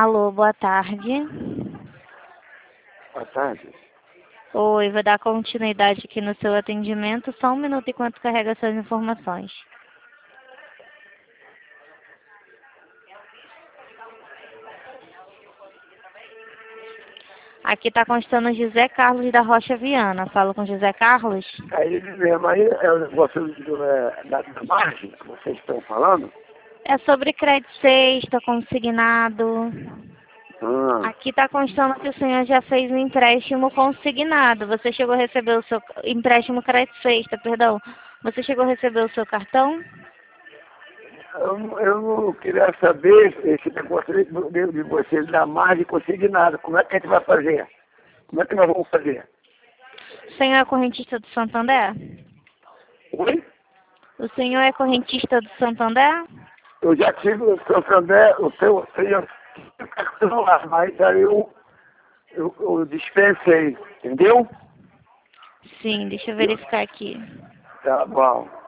Alô, boa tarde. Boa tarde. Oi, vou dar continuidade aqui no seu atendimento. Só um minuto enquanto carrega suas informações. Aqui está constando José Carlos da Rocha Viana. Falo com José Carlos? Aí mesmo, aí é o negócio da margem que vocês estão falando? É sobre crédito sexta, consignado. Ah, Aqui está constando que o senhor já fez um empréstimo consignado. Você chegou a receber o seu empréstimo crédito sexta, perdão. Você chegou a receber o seu cartão? eu não queria saber esse negócio de vocês da margem consignada. Como é que a gente vai fazer? Como é que nós vamos fazer? O senhor é correntista do Santander? Oi? O senhor é correntista do Santander? Eu já tive o Santander, o seu cartão lá, mas aí eu dispensei, entendeu? Sim, deixa eu verificar aqui. Tá bom.